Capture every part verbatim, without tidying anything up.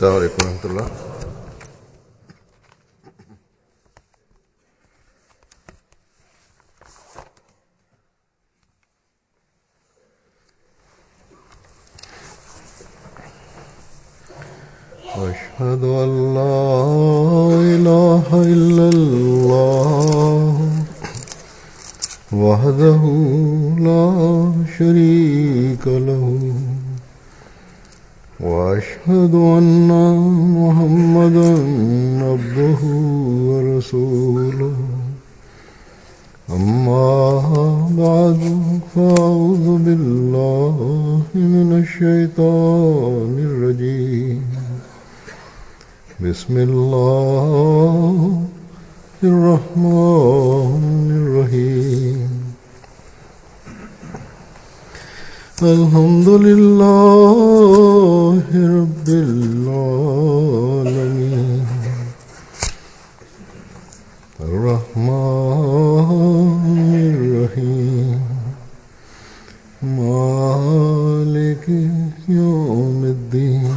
السلام عليكم ورحمة الله. أشهد أن لا إله إلا الله وحده لا شريك له وأشهد أن محمدا عبده ورسوله أما بعد فأعوذ بالله من الشيطان الرجيم بسم الله الرحمن الرحيم الحمد لله رب العالمين الرحمن الرحيم مالك يوم الدين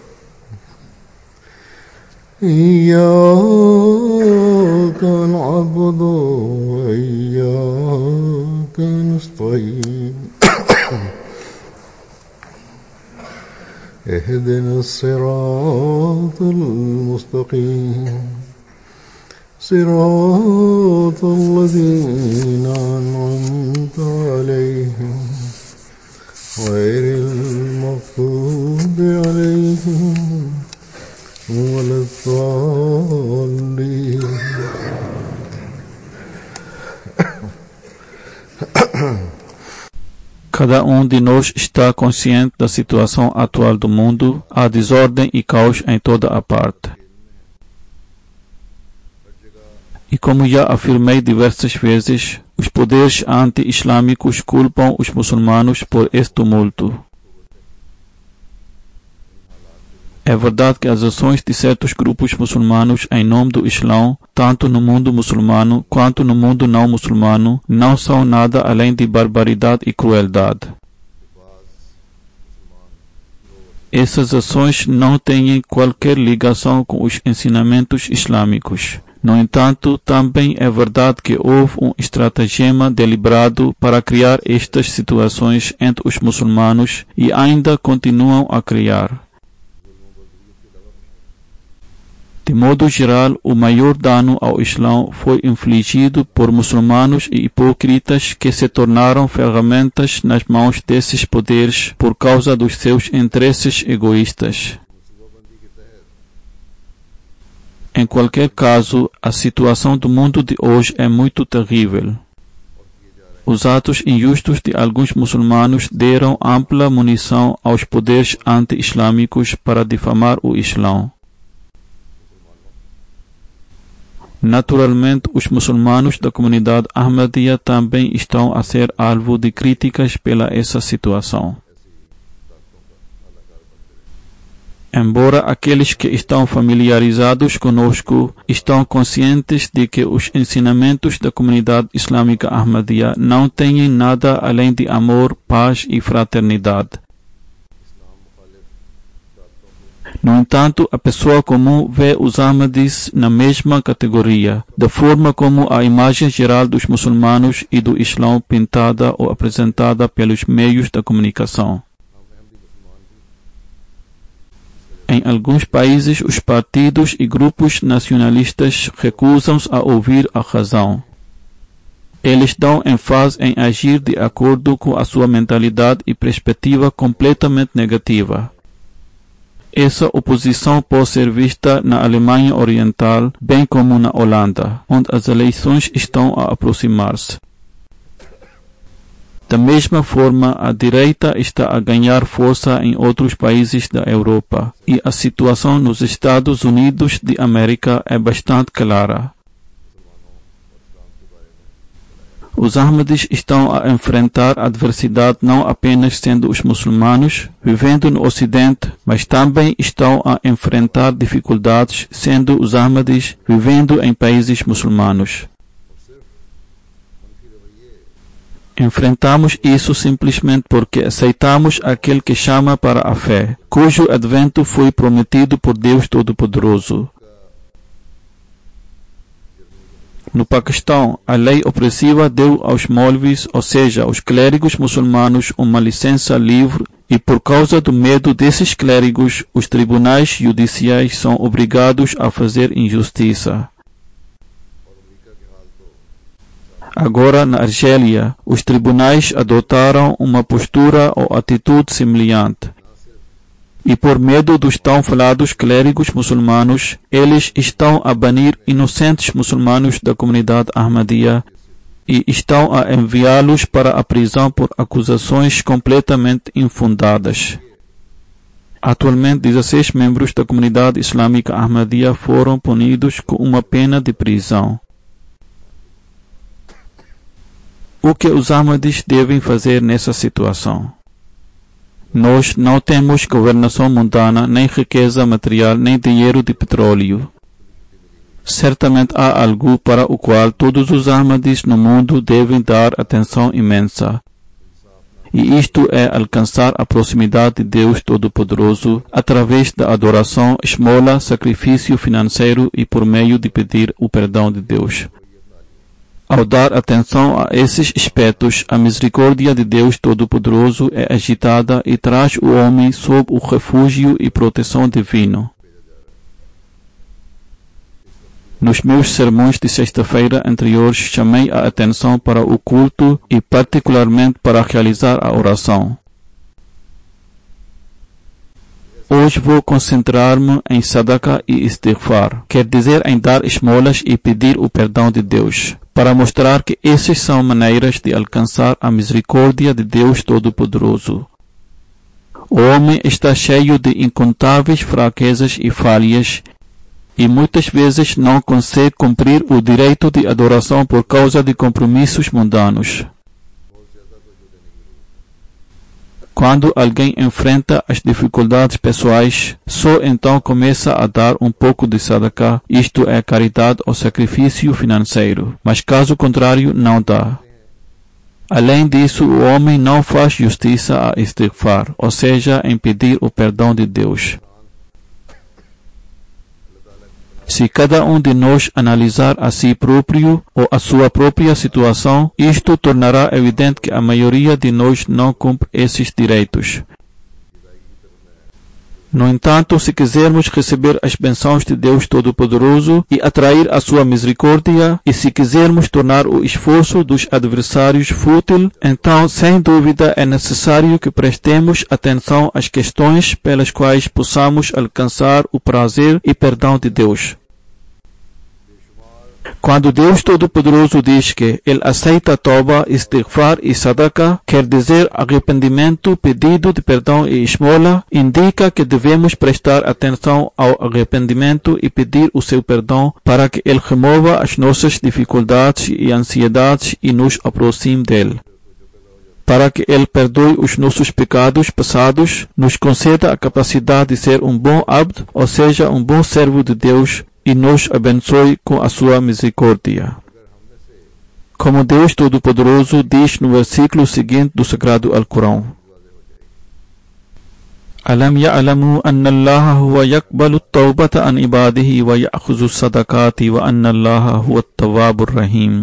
إياك نعبد وإياك نستعين اهدنا الصراط المستقيم صراط الذين أنعمت عليهم غير المغضوب عليهم ولا الضالين. Cada um de nós está consciente da situação atual do mundo, há desordem e caos em toda a parte. E como já afirmei diversas vezes, os poderes anti-islâmicos culpam os muçulmanos por este tumulto. É verdade que as ações de certos grupos muçulmanos em nome do Islão, tanto no mundo muçulmano quanto no mundo não muçulmano, não são nada além de barbaridade e crueldade. Essas ações não têm qualquer ligação com os ensinamentos islâmicos. No entanto, também é verdade que houve um estratagema deliberado para criar estas situações entre os muçulmanos e ainda continuam a criar. De modo geral, o maior dano ao Islão foi infligido por muçulmanos e hipócritas que se tornaram ferramentas nas mãos desses poderes por causa dos seus interesses egoístas. Em qualquer caso, a situação do mundo de hoje é muito terrível. Os atos injustos de alguns muçulmanos deram ampla munição aos poderes anti-islâmicos para difamar o Islão. Naturalmente, os muçulmanos da comunidade Ahmadiyya também estão a ser alvo de críticas pela essa situação. Embora aqueles que estão familiarizados conosco estão conscientes de que os ensinamentos da comunidade islâmica Ahmadiyya não têm nada além de amor, paz e fraternidade. No entanto, a pessoa comum vê os Ahmadis na mesma categoria, da forma como a imagem geral dos muçulmanos e do Islão pintada ou apresentada pelos meios da comunicação. Em alguns países, os partidos e grupos nacionalistas recusam-se a ouvir a razão. Eles dão ênfase em agir de acordo com a sua mentalidade e perspectiva completamente negativa. Essa oposição pode ser vista na Alemanha Oriental, bem como na Holanda, onde as eleições estão a aproximar-se. Da mesma forma, a direita está a ganhar força em outros países da Europa, e a situação nos Estados Unidos de América é bastante clara. Os Ahmadis estão a enfrentar adversidade não apenas sendo os muçulmanos, vivendo no Ocidente, mas também estão a enfrentar dificuldades sendo os Ahmadis, vivendo em países muçulmanos. Enfrentamos isso simplesmente porque aceitamos aquele que chama para a fé, cujo advento foi prometido por Deus Todo-Poderoso. No Paquistão, a lei opressiva deu aos Maulvis, ou seja, aos clérigos muçulmanos, uma licença livre, e por causa do medo desses clérigos, os tribunais judiciais são obrigados a fazer injustiça. Agora, na Argélia, os tribunais adotaram uma postura ou atitude semelhante. E por medo dos tão falados clérigos muçulmanos, eles estão a banir inocentes muçulmanos da comunidade Ahmadiyya e estão a enviá-los para a prisão por acusações completamente infundadas. Atualmente, dezesseis membros da comunidade islâmica Ahmadiyya foram punidos com uma pena de prisão. O que os Ahmadis devem fazer nessa situação? Nós não temos governação mundana, nem riqueza material, nem dinheiro de petróleo. Certamente há algo para o qual todos os Ahmadis no mundo devem dar atenção imensa. E isto é alcançar a proximidade de Deus Todo-Poderoso através da adoração, esmola, sacrifício financeiro e por meio de pedir o perdão de Deus. Ao dar atenção a esses aspectos, a misericórdia de Deus Todo-Poderoso é agitada e traz o homem sob o refúgio e proteção divino. Nos meus sermões de sexta-feira anteriores, chamei a atenção para o culto e particularmente para realizar a oração. Hoje vou concentrar-me em Sadaqah e Istighfar, quer dizer em dar esmolas e pedir o perdão de Deus, para mostrar que essas são maneiras de alcançar a misericórdia de Deus Todo-Poderoso. O homem está cheio de incontáveis fraquezas e falhas, e muitas vezes não consegue cumprir o direito de adoração por causa de compromissos mundanos. Quando alguém enfrenta as dificuldades pessoais, só então começa a dar um pouco de sadaqah, isto é caridade ou sacrifício financeiro, mas caso contrário não dá. Além disso, o homem não faz justiça a istighfar, ou seja, em pedir o perdão de Deus. Se cada um de nós analisar a si próprio ou a sua própria situação, isto tornará evidente que a maioria de nós não cumpre esses direitos. No entanto, se quisermos receber as bênçãos de Deus Todo-Poderoso e atrair a sua misericórdia, e se quisermos tornar o esforço dos adversários fútil, então, sem dúvida, é necessário que prestemos atenção às questões pelas quais possamos alcançar o prazer e perdão de Deus. Quando Deus Todo-Poderoso diz que Ele aceita Toba, Istighfar e Sadaqah, quer dizer arrependimento, pedido de perdão e esmola, indica que devemos prestar atenção ao arrependimento e pedir o seu perdão para que Ele remova as nossas dificuldades e ansiedades e nos aproxime dEle. Para que Ele perdoe os nossos pecados passados, nos conceda a capacidade de ser um bom abd, ou seja, um bom servo de Deus, e nos abençoe com a sua misericórdia. Como Deus Todo-Poderoso diz no versículo seguinte do Sagrado Alcorão: Alam ya'lamu anna Allaha huwa yaqbalu at-tawbata an ibadihi wa ya'khudhu as-sadaqati wa anna Allaha huwa at-tawwabur rahim.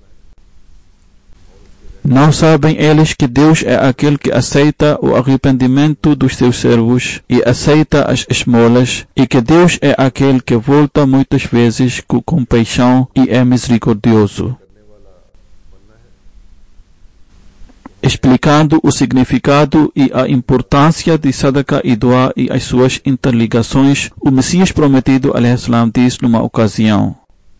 Não sabem eles que Deus é aquele que aceita o arrependimento dos seus servos e aceita as esmolas, e que Deus é aquele que volta muitas vezes com compaixão e é misericordioso. Explicando o significado e a importância de Sadaqah e Dua e as suas interligações, o Messias prometido alaihi salam diz numa ocasião: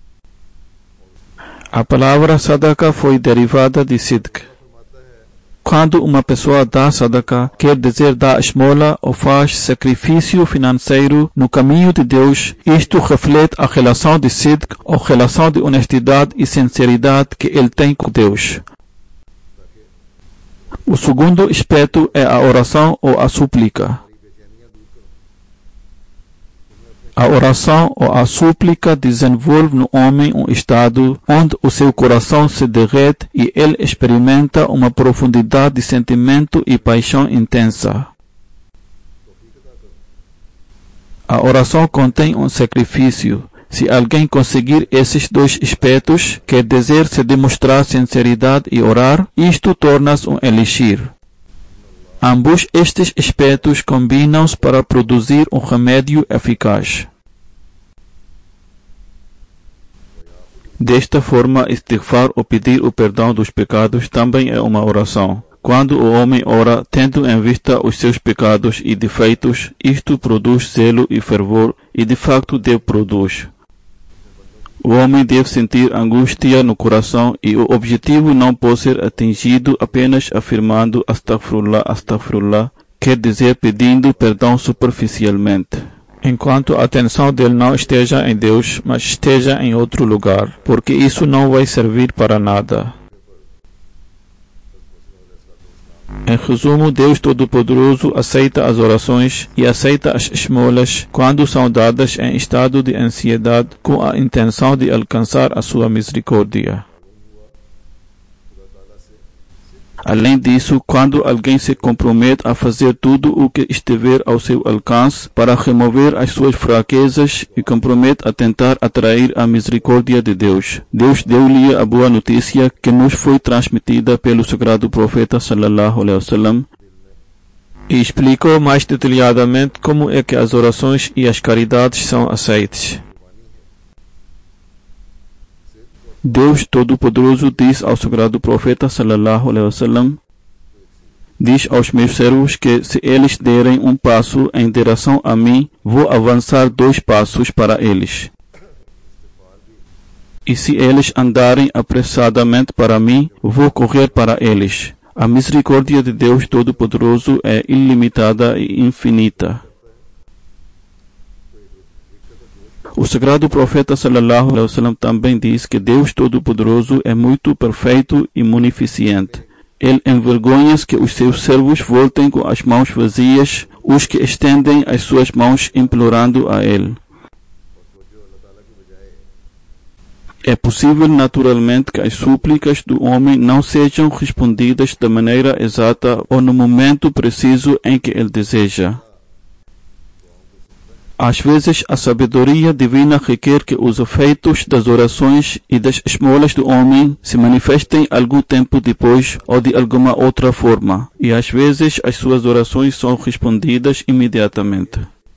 a palavra Sadaqah foi derivada de Sidq. Quando uma pessoa dá Sadaqah, quer dizer dá esmola ou faz sacrifício financeiro no caminho de Deus, isto reflete a relação de Sidq ou relação de honestidade e sinceridade que ele tem com Deus. O segundo aspecto é a oração ou a súplica. A oração ou a súplica desenvolve no homem um estado onde o seu coração se derrete e ele experimenta uma profundidade de sentimento e paixão intensa. A oração contém um sacrifício. Se alguém conseguir esses dois aspectos, quer dizer, se demonstrar sinceridade e orar, isto torna-se um elixir. Ambos estes aspectos combinam-se para produzir um remédio eficaz. Desta forma, istighfar ou pedir o perdão dos pecados também é uma oração. Quando o homem ora, tendo em vista os seus pecados e defeitos, isto produz zelo e fervor, e de facto Deus produz. O homem deve sentir angústia no coração e o objetivo não pode ser atingido apenas afirmando astaghfirullah, astaghfirullah, quer dizer pedindo perdão superficialmente. Enquanto a atenção dele não esteja em Deus, mas esteja em outro lugar, porque isso não vai servir para nada. Em resumo, Deus Todo-Poderoso aceita as orações e aceita as esmolas quando são dadas em estado de ansiedade com a intenção de alcançar a sua misericórdia. Além disso, quando alguém se compromete a fazer tudo o que estiver ao seu alcance para remover as suas fraquezas e compromete a tentar atrair a misericórdia de Deus, Deus deu-lhe a boa notícia que nos foi transmitida pelo sagrado profeta sallallahu alaihi wasallam e explicou mais detalhadamente como é que as orações e as caridades são aceitas. Deus Todo-Poderoso diz ao sagrado profeta sallallahu alaihi wasallam: diz aos meus servos que se eles derem um passo em direção a mim, vou avançar dois passos para eles. E se eles andarem apressadamente para mim, vou correr para eles. A misericórdia de Deus Todo-Poderoso é ilimitada e infinita. O sagrado profeta sallallahu alaihi wasallam também diz que Deus Todo-Poderoso é muito perfeito e munificente. Ele envergonha-se que os seus servos voltem com as mãos vazias, os que estendem as suas mãos implorando a Ele. É possível naturalmente que as súplicas do homem não sejam respondidas da maneira exata ou no momento preciso em que ele deseja. Às vezes, a sabedoria divina requer que os efeitos das orações e das esmolas do homem se manifestem algum tempo depois ou de alguma outra forma, e às vezes as suas orações são respondidas imediatamente.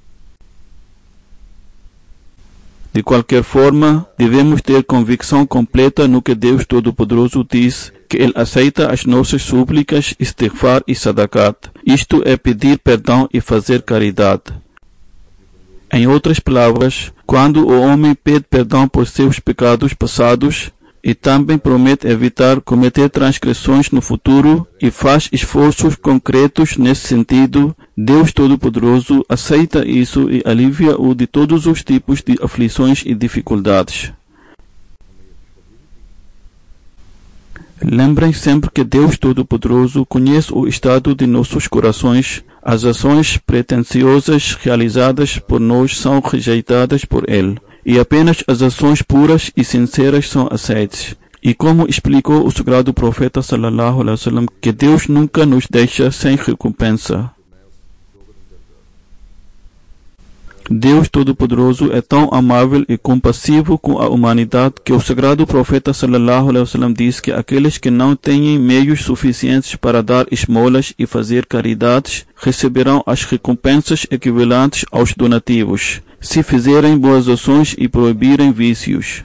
De qualquer forma, devemos ter convicção completa no que Deus Todo-Poderoso diz, que Ele aceita as nossas súplicas, istighfar e sadakat. Isto é pedir perdão e fazer caridade. Em outras palavras, quando o homem pede perdão por seus pecados passados e também promete evitar cometer transgressões no futuro e faz esforços concretos nesse sentido, Deus Todo-Poderoso aceita isso e alivia-o de todos os tipos de aflições e dificuldades. Lembrem sempre que Deus Todo-Poderoso conhece o estado de nossos corações. As ações pretensiosas realizadas por nós são rejeitadas por Ele, e apenas as ações puras e sinceras são aceitas. E como explicou o sagrado profeta sallallahu alaihi wasallam, que Deus nunca nos deixa sem recompensa. Deus Todo-Poderoso é tão amável e compassivo com a humanidade que o sagrado profeta sallallahu alaihi wasallam diz que aqueles que não têm meios suficientes para dar esmolas e fazer caridades receberão as recompensas equivalentes aos donativos, se fizerem boas ações e proibirem vícios.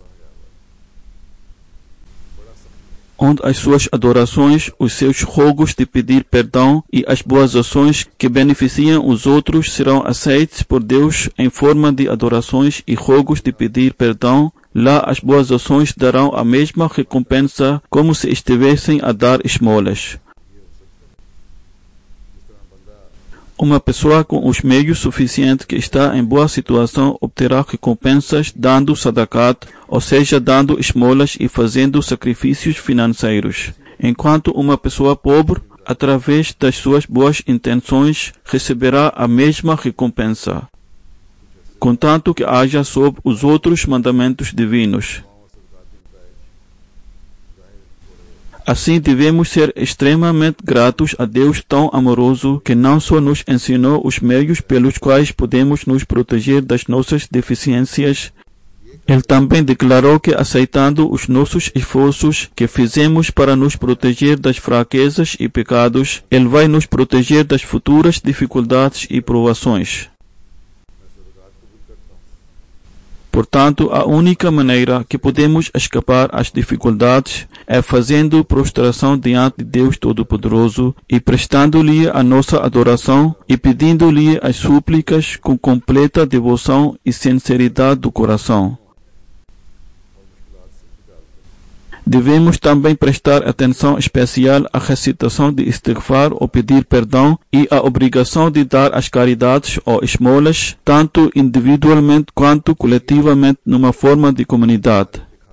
Onde as suas adorações, os seus rogos de pedir perdão e as boas ações que beneficiam os outros serão aceitos por Deus em forma de adorações e rogos de pedir perdão, lá as boas ações darão a mesma recompensa como se estivessem a dar esmolas. Uma pessoa com os meios suficientes que está em boa situação obterá recompensas dando sadakat, ou seja, dando esmolas e fazendo sacrifícios financeiros, enquanto uma pessoa pobre, através das suas boas intenções, receberá a mesma recompensa. contanto que haja sob os outros mandamentos divinos. Assim, devemos ser extremamente gratos a Deus tão amoroso que não só nos ensinou os meios pelos quais podemos nos proteger das nossas deficiências, Ele também declarou que, aceitando os nossos esforços que fizemos para nos proteger das fraquezas e pecados, Ele vai nos proteger das futuras dificuldades e provações. Portanto, a única maneira que podemos escapar às dificuldades é fazendo prostração diante de Deus Todo-Poderoso e prestando-lhe a nossa adoração e pedindo-lhe as súplicas com completa devoção e sinceridade do coração. Devemos também prestar atenção especial à recitação de istighfar ou pedir perdão e à obrigação de dar as caridades ou esmolas, tanto individualmente quanto coletivamente, numa forma de comunidade.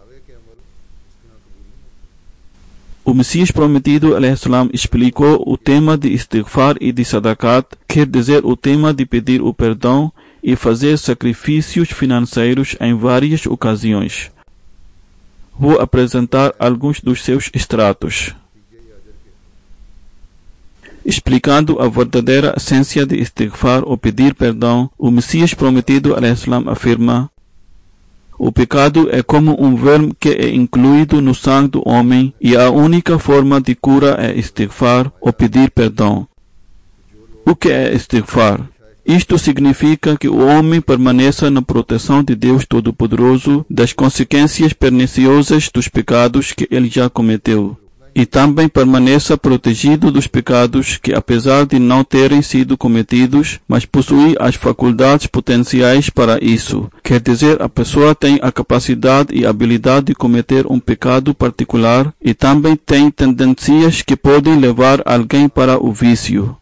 O Messias Prometido, alaihissalam, explicou o tema de istighfar e de sadaqat, quer dizer o tema de pedir o perdão e fazer sacrifícios financeiros em várias ocasiões. Vou apresentar alguns dos seus extratos. Explicando a verdadeira essência de istighfar ou pedir perdão, o Messias Prometido, alaihissalam, afirma: o pecado é como um verme que é incluído no sangue do homem e a única forma de cura é istighfar ou pedir perdão. O que é istighfar? Isto significa que o homem permaneça na proteção de Deus Todo-Poderoso das consequências perniciosas dos pecados que ele já cometeu, e também permaneça protegido dos pecados que, apesar de não terem sido cometidos, mas possui as faculdades potenciais para isso. Quer dizer, a pessoa tem a capacidade e habilidade de cometer um pecado particular e também tem tendências que podem levar alguém para o vício.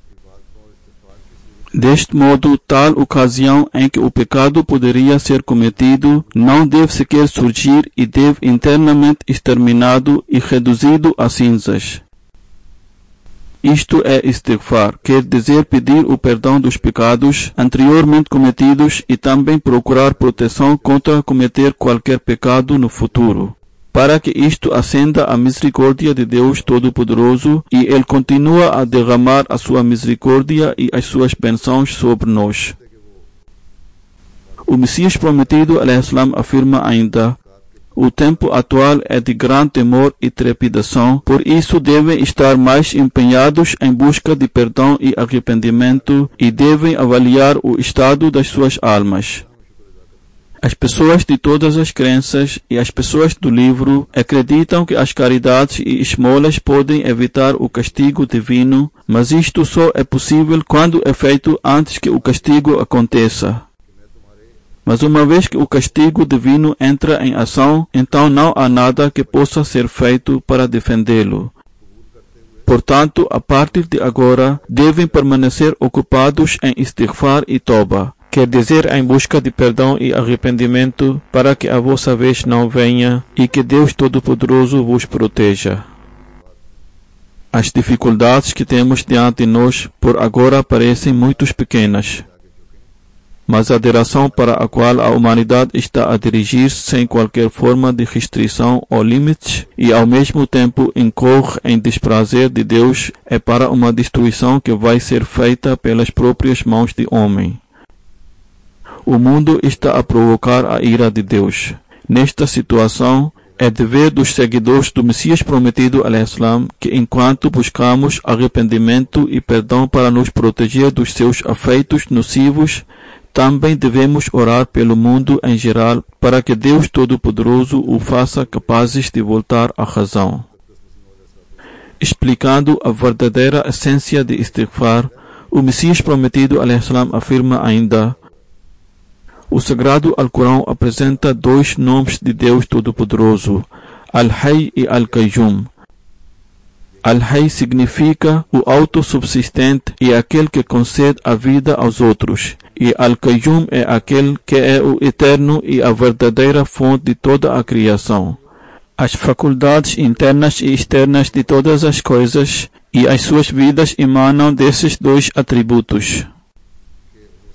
Deste modo, tal ocasião em que o pecado poderia ser cometido não deve sequer surgir e deve internamente exterminado e reduzido a cinzas. Isto é istighfar, quer dizer pedir o perdão dos pecados anteriormente cometidos e também procurar proteção contra cometer qualquer pecado no futuro, para que isto acenda a misericórdia de Deus Todo-Poderoso e Ele continua a derramar a sua misericórdia e as suas bênçãos sobre nós. O Messias Prometido, alaihissalam, afirma ainda: o tempo atual é de grande temor e trepidação, por isso devem estar mais empenhados em busca de perdão e arrependimento e devem avaliar o estado das suas almas. As pessoas de todas as crenças e as pessoas do livro acreditam que as caridades e esmolas podem evitar o castigo divino, mas isto só é possível quando é feito antes que o castigo aconteça. Mas uma vez que o castigo divino entra em ação, então não há nada que possa ser feito para defendê-lo. Portanto, a partir de agora, devem permanecer ocupados em istighfar e toba, quer dizer, em busca de perdão e arrependimento, para que a vossa vez não venha e que Deus Todo-Poderoso vos proteja. As dificuldades que temos diante de nós por agora parecem muito pequenas, mas a direção para a qual a humanidade está a dirigir-se sem qualquer forma de restrição ou limites e ao mesmo tempo incorre em desprazer de Deus é para uma destruição que vai ser feita pelas próprias mãos de homem. O mundo está a provocar a ira de Deus. Nesta situação, é dever dos seguidores do Messias Prometido, alaihissalam, que enquanto buscamos arrependimento e perdão para nos proteger dos seus afeitos nocivos, também devemos orar pelo mundo em geral para que Deus Todo-Poderoso o faça capazes de voltar à razão. Explicando a verdadeira essência de istighfar, o Messias Prometido, alaihissalam, afirma ainda: o Sagrado Alcorão apresenta dois nomes de Deus Todo-Poderoso, Al-Hayy e Al-Qayyum. Al-Hayy significa o autossubsistente e aquele que concede a vida aos outros, e Al-Qayyum é aquele que é o eterno e a verdadeira fonte de toda a criação. As faculdades internas e externas de todas as coisas e as suas vidas emanam desses dois atributos.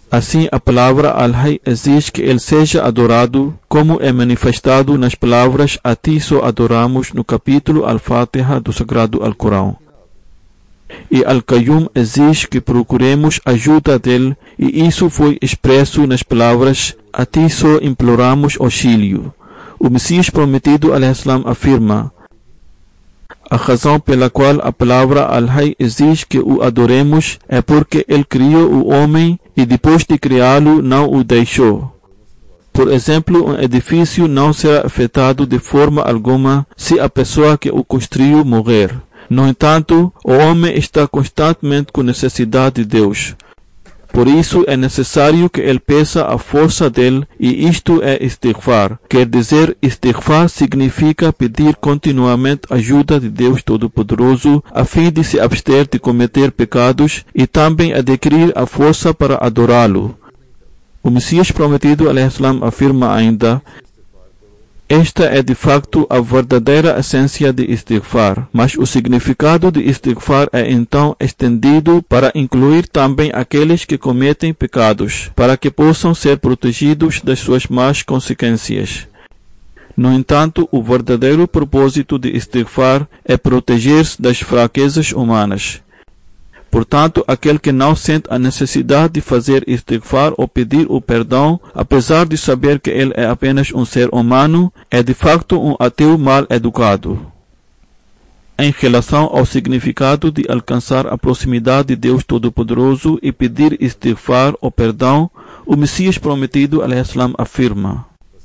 Assim, a palavra Al-Hay exige que ele seja adorado, como é manifestado nas palavras "A ti só adoramos" no capítulo Al-Fatiha do Sagrado Al-Corão. E Al-Qayyum exige que procuremos ajuda dele, e isso foi expresso nas palavras "A ti só imploramos auxílio". O Messias prometido al-Islam afirma: a razão pela qual a palavra Al-Hay exige que o adoremos é porque ele criou o homem e depois de criá-lo não o deixou. Por exemplo, um edifício não será afetado de forma alguma se a pessoa que o construiu morrer. No entanto, o homem está constantemente com necessidade de Deus. Por isso é necessário que ele peça a força dele, e isto é istighfar. Quer dizer, istighfar significa pedir continuamente ajuda de Deus Todo-Poderoso a fim de se abster de cometer pecados e também adquirir a força para adorá-lo. O Messias prometido al-Islam afirma ainda: esta é de facto a verdadeira essência de istighfar, mas o significado de istighfar é então estendido para incluir também aqueles que cometem pecados, para que possam ser protegidos das suas más consequências. No entanto, o verdadeiro propósito de istighfar é proteger-se das fraquezas humanas. Portanto, aquele que não sente a necessidade de fazer istighfar ou pedir o perdão, apesar de saber que ele é apenas um ser humano, é de facto um ateu mal educado. Em relação ao significado de alcançar a proximidade de Deus Todo-Poderoso e pedir istighfar ou perdão, o Messias prometido al-Islam afirma: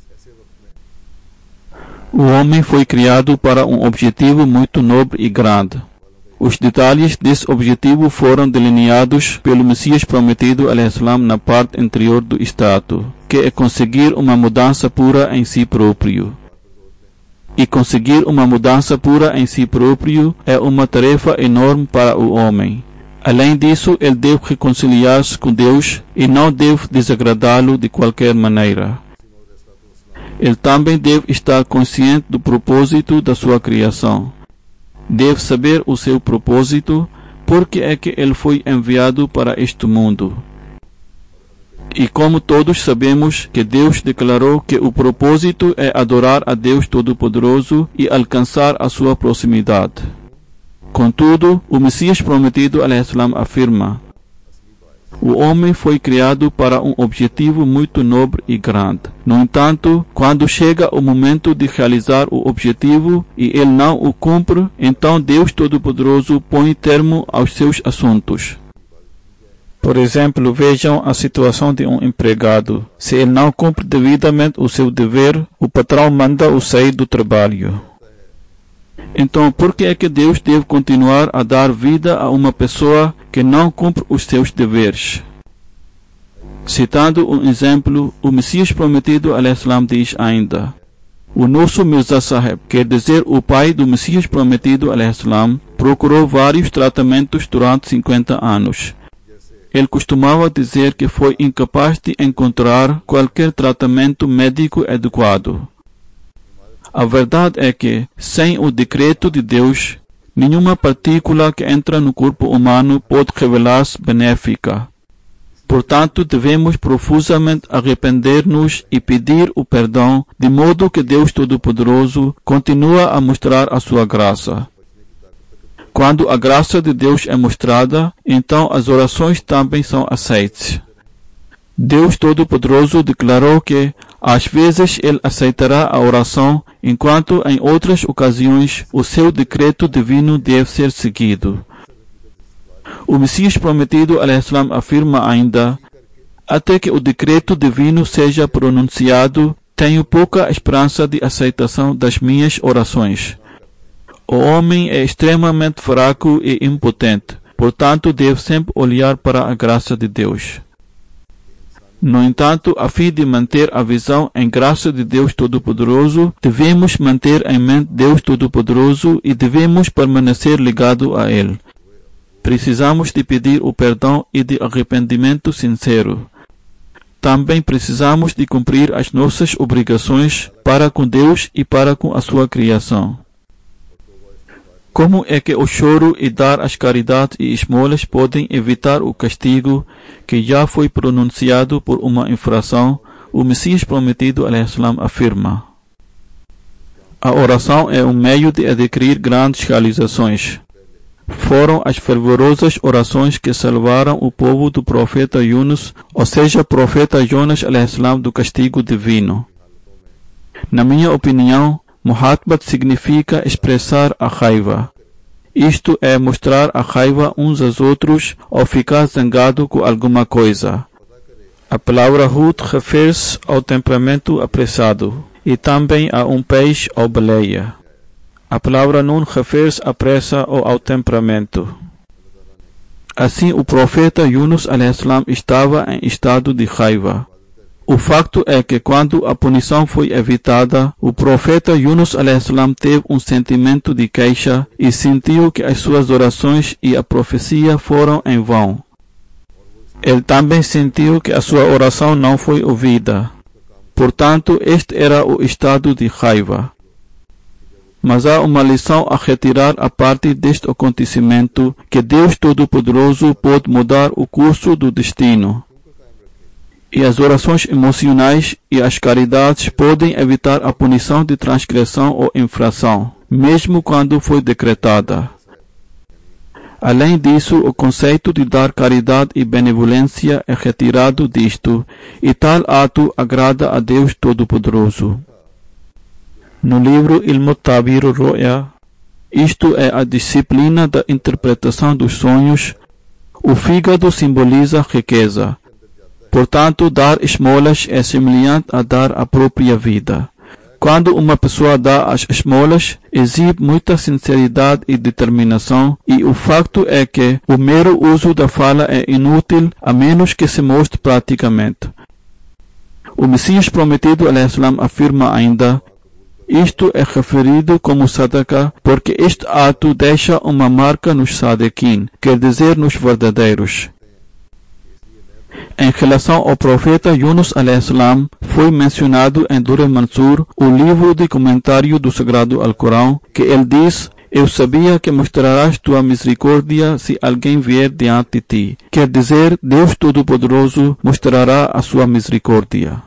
o homem foi criado para um objetivo muito nobre e grande. Os detalhes desse objetivo foram delineados pelo Messias prometido al-Islam na parte anterior do estado, que é conseguir uma mudança pura em si próprio. E conseguir uma mudança pura em si próprio é uma tarefa enorme para o homem. Além disso, ele deve reconciliar-se com Deus e não deve desagradá-lo de qualquer maneira. Ele também deve estar consciente do propósito da sua criação. Deve saber o seu propósito, porque é que ele foi enviado para este mundo. E como todos sabemos que Deus declarou que o propósito é adorar a Deus Todo-Poderoso e alcançar a sua proximidade. Contudo, o Messias prometido al-Islam afirma: o homem foi criado para um objetivo muito nobre e grande. No entanto, quando chega o momento de realizar o objetivo e ele não o cumpre, então Deus Todo-Poderoso põe termo aos seus assuntos. Por exemplo, vejam a situação de um empregado. Se ele não cumpre devidamente o seu dever, o patrão manda-o sair do trabalho. Então, por que é que Deus deve continuar a dar vida a uma pessoa que não cumpre os seus deveres? Citando um exemplo, o Messias prometido al-Islam diz ainda: o nosso Mirza Sahib, quer dizer o pai do Messias prometido al-Islam, procurou vários tratamentos durante cinquenta anos. Ele costumava dizer que foi incapaz de encontrar qualquer tratamento médico adequado. A verdade é que, sem o decreto de Deus, nenhuma partícula que entra no corpo humano pode revelar-se benéfica. Portanto, devemos profusamente arrepender-nos e pedir o perdão, de modo que Deus Todo-Poderoso continua a mostrar a sua graça. Quando a graça de Deus é mostrada, então as orações também são aceitas. Deus Todo-Poderoso declarou que, às vezes, Ele aceitará a oração, enquanto em outras ocasiões o seu decreto divino deve ser seguido. O Messias prometido al-Islam afirma ainda: até que o decreto divino seja pronunciado, tenho pouca esperança de aceitação das minhas orações. O homem é extremamente fraco e impotente, portanto deve sempre olhar para a graça de Deus. No entanto, a fim de manter a visão em graça de Deus Todo-Poderoso, devemos manter em mente Deus Todo-Poderoso e devemos permanecer ligado a Ele. Precisamos de pedir o perdão e de arrependimento sincero. Também precisamos de cumprir as nossas obrigações para com Deus e para com a sua criação. Como é que o choro e dar as caridades e esmolas podem evitar o castigo que já foi pronunciado por uma infração? O Messias prometido, alaihi salam, afirma: a oração é um meio de adquirir grandes realizações. Foram as fervorosas orações que salvaram o povo do profeta Yunus, ou seja, profeta Jonas, alaihi salam, do castigo divino. Na minha opinião, Muhatbat significa expressar a raiva. Isto é mostrar a raiva uns aos outros ou ficar zangado com alguma coisa. A palavra Hud refere-se ao temperamento apressado e também a um peixe ou baleia. A palavra Nun refere-se à pressa ou ao temperamento. Assim, o profeta Yunus alaihi salam estava em estado de raiva. O facto é que quando a punição foi evitada, o profeta Yunus alaihi salam teve um sentimento de queixa e sentiu que as suas orações e a profecia foram em vão. Ele também sentiu que a sua oração não foi ouvida. Portanto, este era o estado de raiva. Mas há uma lição a retirar a partir deste acontecimento, que Deus Todo-Poderoso pode mudar o curso do destino. E as orações emocionais e as caridades podem evitar a punição de transgressão ou infração, mesmo quando foi decretada. Além disso, o conceito de dar caridade e benevolência é retirado disto, e tal ato agrada a Deus Todo-Poderoso. No livro Ilm Tabir Ru'ya, isto é a disciplina da interpretação dos sonhos, o fígado simboliza riqueza. Portanto, dar esmolas é semelhante a dar a própria vida. Quando uma pessoa dá as esmolas, exibe muita sinceridade e determinação, e o facto é que o mero uso da fala é inútil a menos que se mostre praticamente. O Messias prometido, alaihi salam, afirma ainda: isto é referido como sadaqa porque este ato deixa uma marca nos sadiqin, quer dizer, nos verdadeiros. Em relação ao profeta Yunus alaihi salam, foi mencionado em Dur al-Mansur, o livro de comentário do Sagrado Alcorão, que ele diz: eu sabia que mostrarás tua misericórdia se alguém vier diante de ti. Quer dizer, Deus Todo-Poderoso mostrará a sua misericórdia.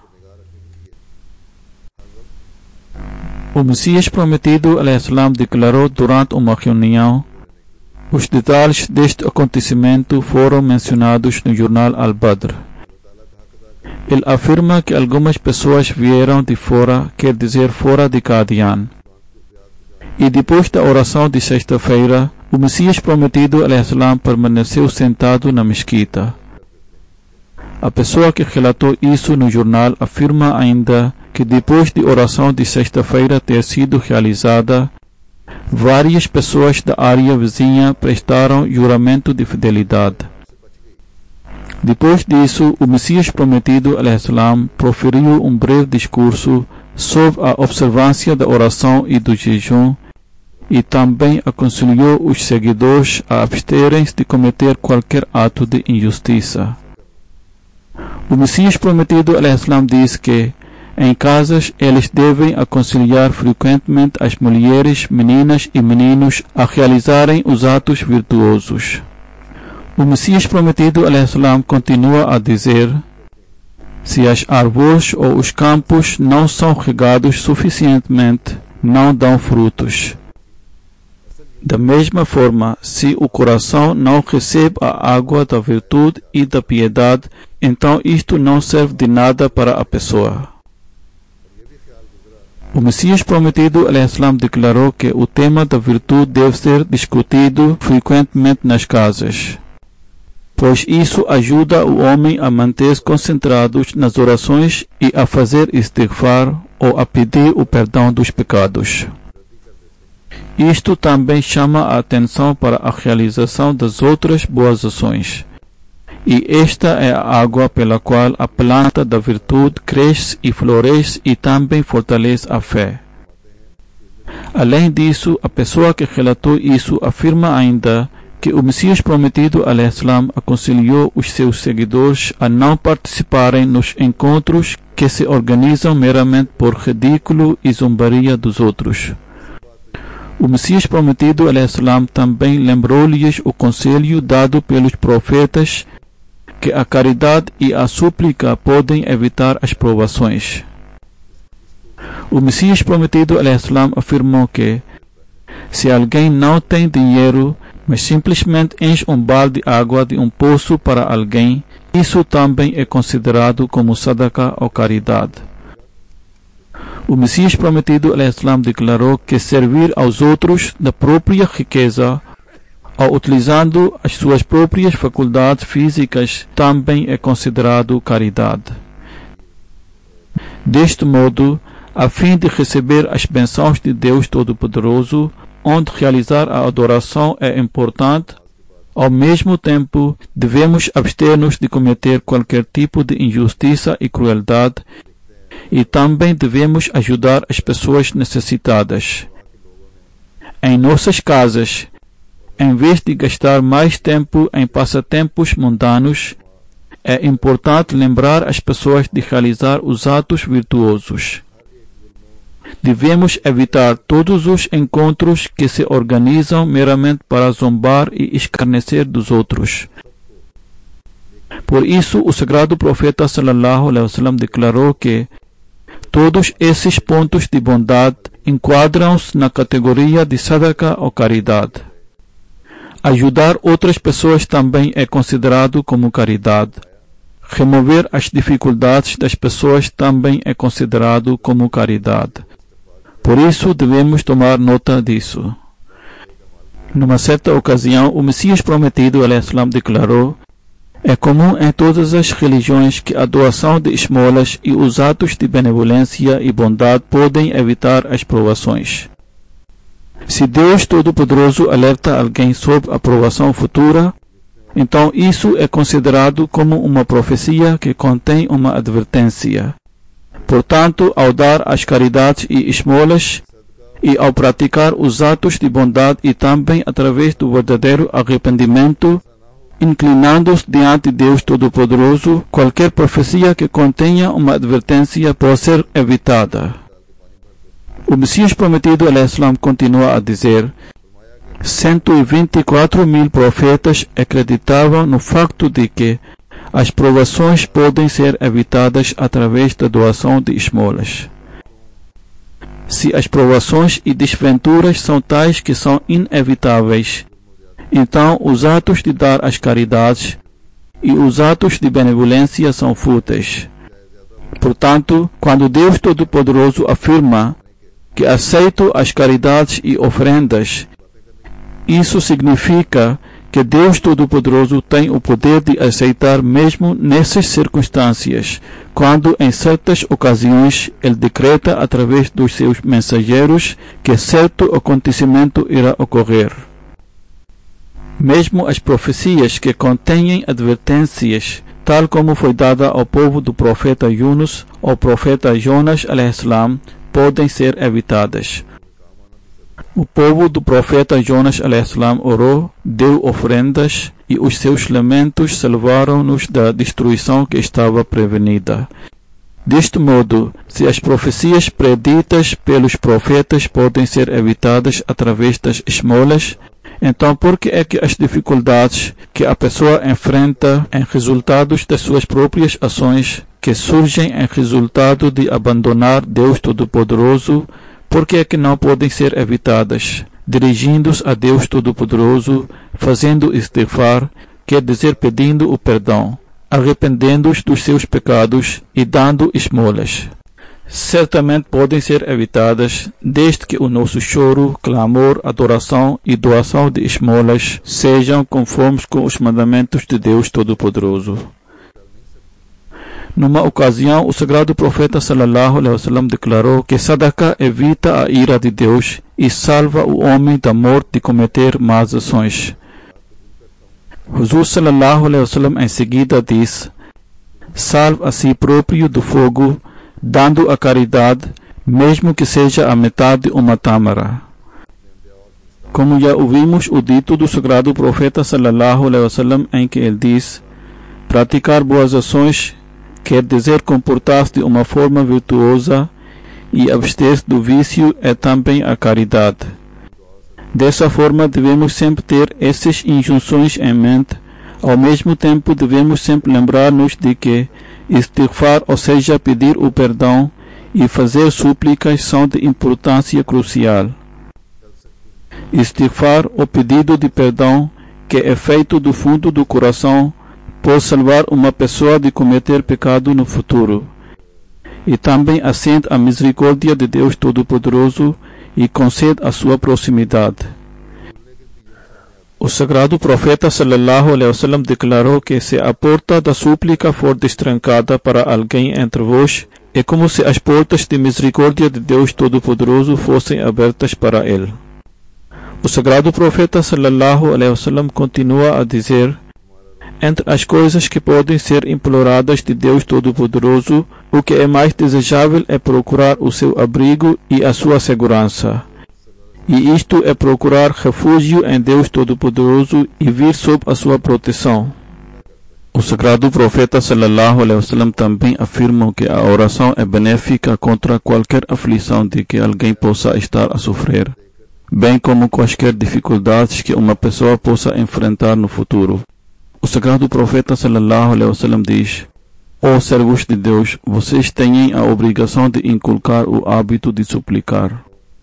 O Messias prometido alaihi salam declarou durante uma reunião: os detalhes deste acontecimento foram mencionados no jornal Al-Badr. Ele afirma que algumas pessoas vieram de fora, quer dizer, fora de Qadian. E depois da oração de sexta-feira, o Messias prometido alaihi salam permaneceu sentado na mesquita. A pessoa que relatou isso no jornal afirma ainda que depois de oração de sexta-feira ter sido realizada, várias pessoas da área vizinha prestaram juramento de fidelidade. Depois disso, o Messias prometido alaihi salam proferiu um breve discurso sobre a observância da oração e do jejum e também aconselhou os seguidores a absterem-se de cometer qualquer ato de injustiça. O Messias prometido alaihi salam diz que em casas, eles devem aconselhar frequentemente as mulheres, meninas e meninos a realizarem os atos virtuosos. O Messias prometido alaihi salam continua a dizer: se as árvores ou os campos não são regados suficientemente, não dão frutos. Da mesma forma, se o coração não recebe a água da virtude e da piedade, então isto não serve de nada para a pessoa. O Messias prometido alaihi salam declarou que o tema da virtude deve ser discutido frequentemente nas casas, pois isso ajuda o homem a manter-se concentrados nas orações e a fazer istighfar ou a pedir o perdão dos pecados. Isto também chama a atenção para a realização das outras boas ações. E esta é a água pela qual a planta da virtude cresce e floresce e também fortalece a fé. Além disso, a pessoa que relatou isso afirma ainda que o Messias prometido alaihi salam aconselhou os seus seguidores a não participarem nos encontros que se organizam meramente por ridículo e zombaria dos outros. O Messias prometido, alaihissalam, também lembrou-lhes o conselho dado pelos profetas que a caridade e a súplica podem evitar as provações. O Messias prometido, alaihissalam, afirmou que se alguém não tem dinheiro, mas simplesmente enche um balde de água de um poço para alguém, isso também é considerado como sadaqa ou caridade. O Messias prometido, alaihissalam, declarou que servir aos outros da própria riqueza ou utilizando as suas próprias faculdades físicas também é considerado caridade. Deste modo, a fim de receber as bênçãos de Deus Todo-Poderoso, onde realizar a adoração é importante, ao mesmo tempo devemos abster-nos de cometer qualquer tipo de injustiça e crueldade, e também devemos ajudar as pessoas necessitadas. Em nossas casas, em vez de gastar mais tempo em passatempos mundanos, é importante lembrar as pessoas de realizar os atos virtuosos. Devemos evitar todos os encontros que se organizam meramente para zombar e escarnecer dos outros. Por isso, o sagrado profeta sallallahu alaihi wasallam declarou que todos esses pontos de bondade enquadram-se na categoria de sadaqa ou caridade. Ajudar outras pessoas também é considerado como caridade. Remover as dificuldades das pessoas também é considerado como caridade. Por isso, devemos tomar nota disso. Numa certa ocasião, o Messias prometido, alaihissalam, declarou: é comum em todas as religiões que a doação de esmolas e os atos de benevolência e bondade podem evitar as provações. Se Deus Todo-Poderoso alerta alguém sobre a provação futura, então isso é considerado como uma profecia que contém uma advertência. Portanto, ao dar as caridades e esmolas, e ao praticar os atos de bondade e também através do verdadeiro arrependimento, inclinando-se diante de Deus Todo-Poderoso, qualquer profecia que contenha uma advertência pode ser evitada. O Messias prometido, alaihissalam, continua a dizer: cento e vinte e quatro mil profetas acreditavam no facto de que as provações podem ser evitadas através da doação de esmolas. Se as provações e desventuras são tais que são inevitáveis, então os atos de dar as caridades e os atos de benevolência são fúteis. Portanto, quando Deus Todo-Poderoso afirma que aceita as caridades e oferendas, isso significa que Deus Todo-Poderoso tem o poder de aceitar mesmo nessas circunstâncias, quando em certas ocasiões Ele decreta através dos seus mensageiros que certo acontecimento irá ocorrer. Mesmo as profecias que contêm advertências, tal como foi dada ao povo do profeta Yunus ou profeta Jonas, alaihissalam, podem ser evitadas. O povo do profeta Jonas, alaihissalam, orou, deu oferendas e os seus lamentos salvaram-nos da destruição que estava prevenida. Deste modo, se as profecias preditas pelos profetas podem ser evitadas através das esmolas, então por que é que as dificuldades que a pessoa enfrenta em resultados das suas próprias ações, que surgem em resultado de abandonar Deus Todo-Poderoso, por que é que não podem ser evitadas? Dirigindo-se a Deus Todo-Poderoso, fazendo istighfar, quer dizer pedindo o perdão, arrependendo-se dos seus pecados e dando esmolas. Certamente podem ser evitadas, desde que o nosso choro, clamor, adoração e doação de esmolas sejam conformes com os mandamentos de Deus Todo-Poderoso. Numa ocasião, o sagrado profeta sallallahu alaihi wasallam declarou que sadaqa evita a ira de Deus e salva o homem da morte de cometer más ações. Huzur sallallahu alaihi wasallam em seguida diz: salve a si próprio do fogo, dando a caridade, mesmo que seja a metade de uma tâmara. Como já ouvimos o dito do sagrado profeta sallallahu alaihi wasallam em que ele diz: praticar boas ações quer dizer comportar-se de uma forma virtuosa, e abster-se do vício é também a caridade. Dessa forma, devemos sempre ter essas injunções em mente. Ao mesmo tempo, devemos sempre lembrar-nos de que istighfar, ou seja, pedir o perdão e fazer súplicas, são de importância crucial. Istighfar, o pedido de perdão, que é feito do fundo do coração, pode salvar uma pessoa de cometer pecado no futuro. E também acende a misericórdia de Deus Todo-Poderoso e concede a sua proximidade. O sagrado profeta sallallahu alaihi wasallam declarou que se a porta da súplica for destrancada para alguém entre vós, é como se as portas de misericórdia de Deus Todo-Poderoso fossem abertas para ele. O sagrado profeta sallallahu alaihi wasallam continua a dizer: entre as coisas que podem ser imploradas de Deus Todo-Poderoso, o que é mais desejável é procurar o seu abrigo e a sua segurança. E isto é procurar refúgio em Deus Todo-Poderoso e vir sob a sua proteção. O sagrado profeta sallallahu alaihi wasallam também afirma que a oração é benéfica contra qualquer aflição de que alguém possa estar a sofrer, bem como quaisquer dificuldades que uma pessoa possa enfrentar no futuro. O sagrado profeta sallallahu alaihi wasallam diz: ó servos de Deus, vocês têm a obrigação de inculcar o hábito de suplicar.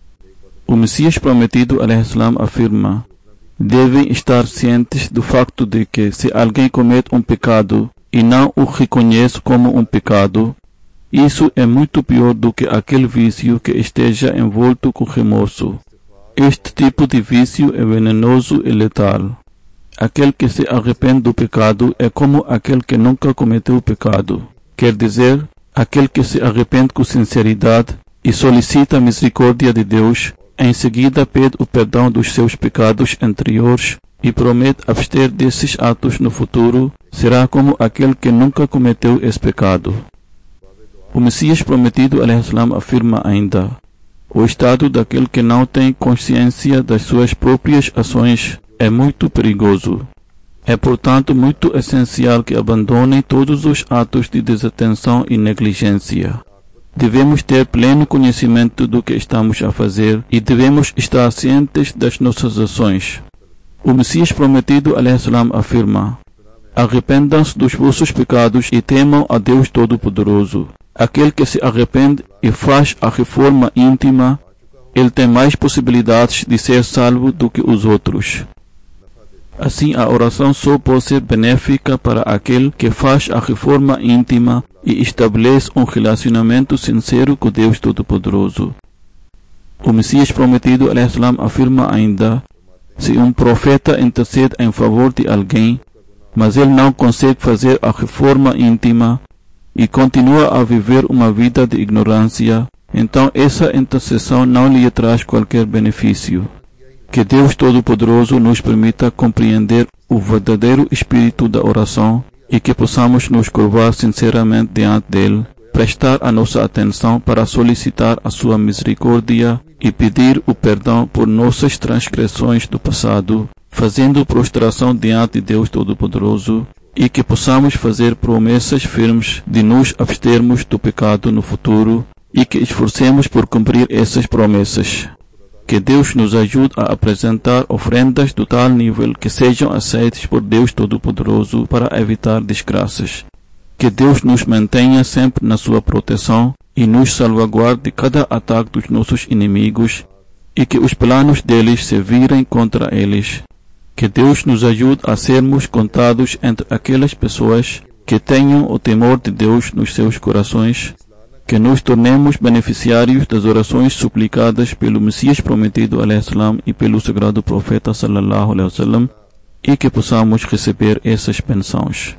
O Messias prometido alaihi salam afirma: devem estar cientes do facto de que se alguém comete um pecado e não o reconhece como um pecado, isso é muito pior do que aquele vício que esteja envolto com remorso. Este tipo de vício é venenoso e letal. Aquele que se arrepende do pecado é como aquele que nunca cometeu pecado. Quer dizer, aquele que se arrepende com sinceridade e solicita a misericórdia de Deus, em seguida pede o perdão dos seus pecados anteriores e promete abster desses atos no futuro, será como aquele que nunca cometeu esse pecado. O Messias prometido alaihi salam afirma ainda: o estado daquele que não tem consciência das suas próprias ações é muito perigoso. É, portanto, muito essencial que abandonem todos os atos de desatenção e negligência. Devemos ter pleno conhecimento do que estamos a fazer e devemos estar cientes das nossas ações. O Messias prometido alaihi salam afirma: arrependam-se dos vossos pecados e temam a Deus Todo-Poderoso. Aquele que se arrepende e faz a reforma íntima, ele tem mais possibilidades de ser salvo do que os outros. Assim, a oração só pode ser benéfica para aquele que faz a reforma íntima e estabelece um relacionamento sincero com Deus Todo-Poderoso. O Messias prometido alaihi salam afirma ainda: se um profeta intercede em favor de alguém, mas ele não consegue fazer a reforma íntima e continua a viver uma vida de ignorância, então essa intercessão não lhe traz qualquer benefício. Que Deus Todo-Poderoso nos permita compreender o verdadeiro espírito da oração e que possamos nos curvar sinceramente diante dele, prestar a nossa atenção para solicitar a sua misericórdia e pedir o perdão por nossas transgressões do passado, fazendo prostração diante de Deus Todo-Poderoso, e que possamos fazer promessas firmes de nos abstermos do pecado no futuro e que esforcemos por cumprir essas promessas. Que Deus nos ajude a apresentar ofrendas do tal nível que sejam aceitas por Deus Todo-Poderoso para evitar desgraças. Que Deus nos mantenha sempre na sua proteção e nos salvaguarde de cada ataque dos nossos inimigos e que os planos deles se virem contra eles. Que Deus nos ajude a sermos contados entre aquelas pessoas que tenham o temor de Deus nos seus corações. Que nos tornemos beneficiários das orações suplicadas pelo Messias prometido alaihi salam e pelo sagrado profeta sallallahu alaihi wasallam e que possamos receber essas bênçãos.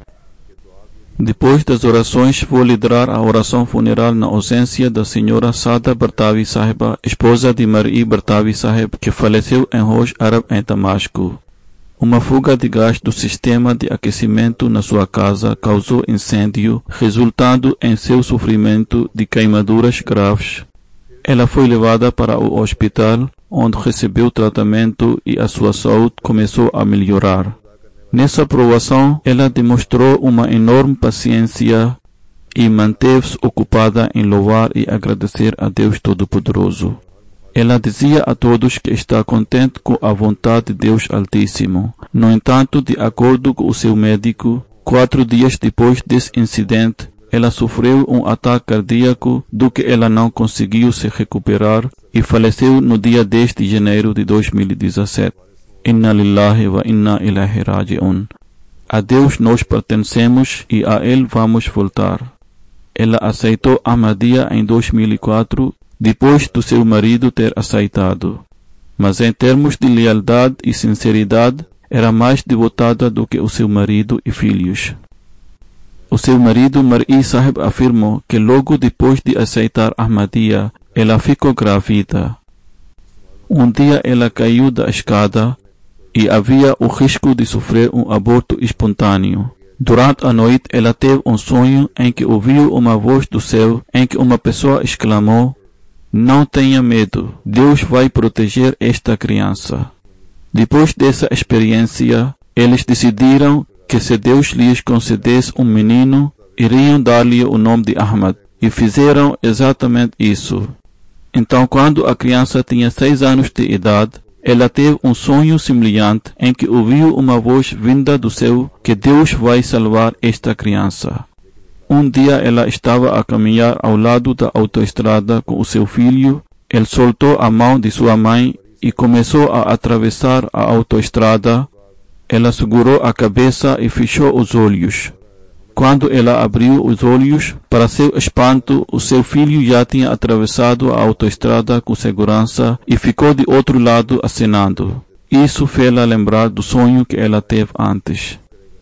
Depois das orações, vou liderar a oração funeral na ausência da senhora Sada Bartawi Sahiba, esposa de Mari Bartawi Sahib, que faleceu em Hoj Arab em Damasco. Uma fuga de gás do sistema de aquecimento na sua casa causou incêndio, resultando em seu sofrimento de queimaduras graves. Ela foi levada para o hospital, onde recebeu tratamento e a sua saúde começou a melhorar. Nessa provação, ela demonstrou uma enorme paciência e manteve-se ocupada em louvar e agradecer a Deus Todo-Poderoso. Ela dizia a todos que está contente com a vontade de Deus Altíssimo. No entanto, de acordo com o seu médico, quatro dias depois desse incidente, ela sofreu um ataque cardíaco do que ela não conseguiu se recuperar e faleceu no dia dez de janeiro de dois mil e dezessete. Inna lillahi wa inna ilaihi raji'un. A Deus nós pertencemos e a Ele vamos voltar. Ela aceitou Ahmadiyya em dois mil e quatro, depois do seu marido ter aceitado. Mas em termos de lealdade e sinceridade, era mais devotada do que o seu marido e filhos. O seu marido Mar'i Sahib afirmou que logo depois de aceitar Ahmadiyya, ela ficou grávida. Um dia ela caiu da escada e havia o risco de sofrer um aborto espontâneo. Durante a noite, ela teve um sonho em que ouviu uma voz do céu em que uma pessoa exclamou: "Não tenha medo, Deus vai proteger esta criança." Depois dessa experiência, eles decidiram que se Deus lhes concedesse um menino, iriam dar-lhe o nome de Ahmad, e fizeram exatamente isso. Então, quando a criança tinha seis anos de idade, ela teve um sonho semelhante em que ouviu uma voz vinda do céu que Deus vai salvar esta criança. Um dia ela estava a caminhar ao lado da autoestrada com o seu filho. Ele soltou a mão de sua mãe e começou a atravessar a autoestrada. Ela segurou a cabeça e fechou os olhos. Quando ela abriu os olhos, para seu espanto, o seu filho já tinha atravessado a autoestrada com segurança e ficou de outro lado acenando. Isso fez-la lembrar do sonho que ela teve antes.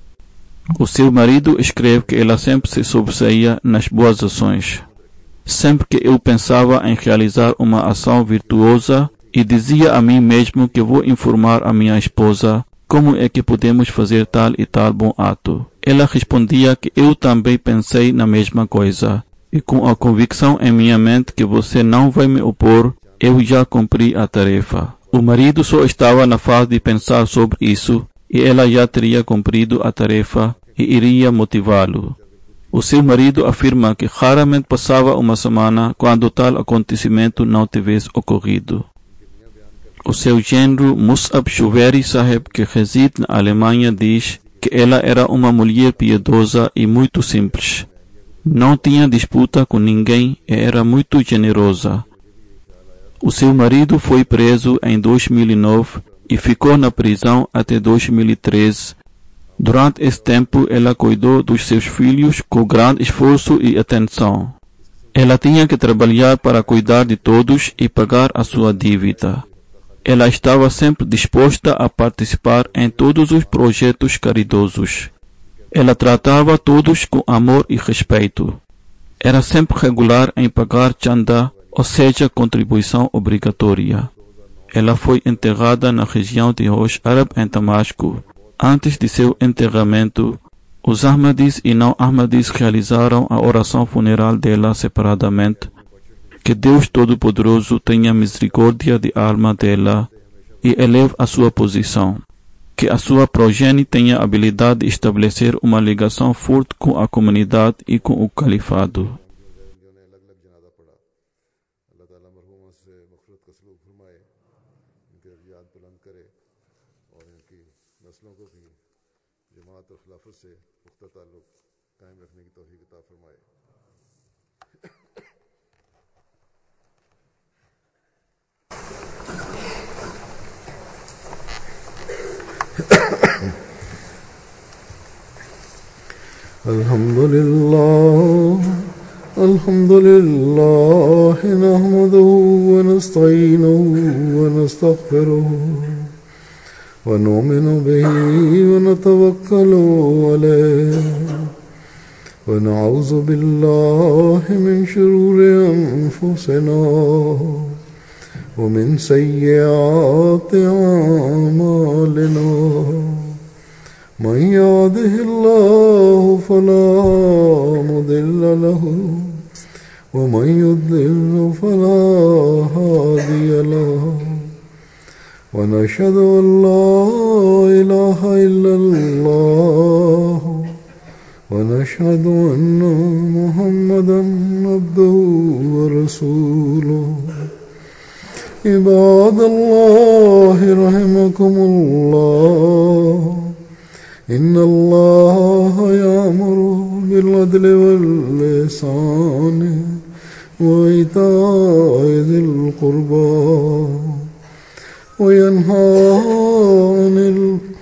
O seu marido escreve que ela sempre se sobressaía nas boas ações. Sempre que eu pensava em realizar uma ação virtuosa e dizia a mim mesmo que vou informar a minha esposa como é que podemos fazer tal e tal bom ato, ela respondia que eu também pensei na mesma coisa, e com a convicção em minha mente que você não vai me opor, eu já cumpri a tarefa. O marido só estava na fase de pensar sobre isso, e ela já teria cumprido a tarefa e iria motivá-lo. O seu marido afirma que raramente passava uma semana quando tal acontecimento não tivesse ocorrido. O seu genro Mus'ab Shuveri Sahib, que reside na Alemanha, diz que ela era uma mulher piedosa e muito simples. Não tinha disputa com ninguém e era muito generosa. O seu marido foi preso em dois mil e nove e ficou na prisão até dois mil e treze. Durante esse tempo, ela cuidou dos seus filhos com grande esforço e atenção. Ela tinha que trabalhar para cuidar de todos e pagar a sua dívida. Ela estava sempre disposta a participar em todos os projetos caridosos. Ela tratava todos com amor e respeito. Era sempre regular em pagar chanda, ou seja, contribuição obrigatória. Ela foi enterrada na região de Rosh Arab, em Damasco. Antes de seu enterramento, os Ahmadis e não Ahmadis realizaram a oração funeral dela separadamente. Que Deus Todo-Poderoso tenha misericórdia de alma dela e eleve a sua posição. Que a sua progenie tenha a habilidade de estabelecer uma ligação forte com a comunidade e com o califado. Alhamdulillah, alhamdulillah, nahmaduhu wa nasta'inuhu wa nastaghfiruhu wa nu'minu bihi wa natawakkalu alayhi wa na'udhu billahi min shururi anfusina wa min sayyiati a'malina. من يهده الله فلا مضل له ومن يضلل فلا هادي له ونشهد أن لا إله إلا الله ونشهد أن محمدا عبده ورسوله عباد الله رحمكم الله إن الله يأمر بالعدل والإحسان وإيتاء ذي القربى وينهى عن ال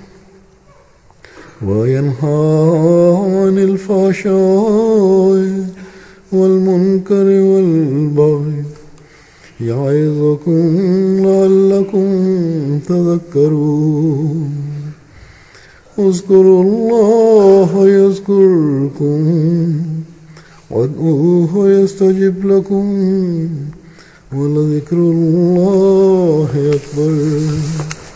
وينهى عن الفحشاء والمنكر والبغي يعظكم لعلكم تذكرون اذكروا الله يذكركم وادعوه يستجب لكم ولذكر الله أكبر.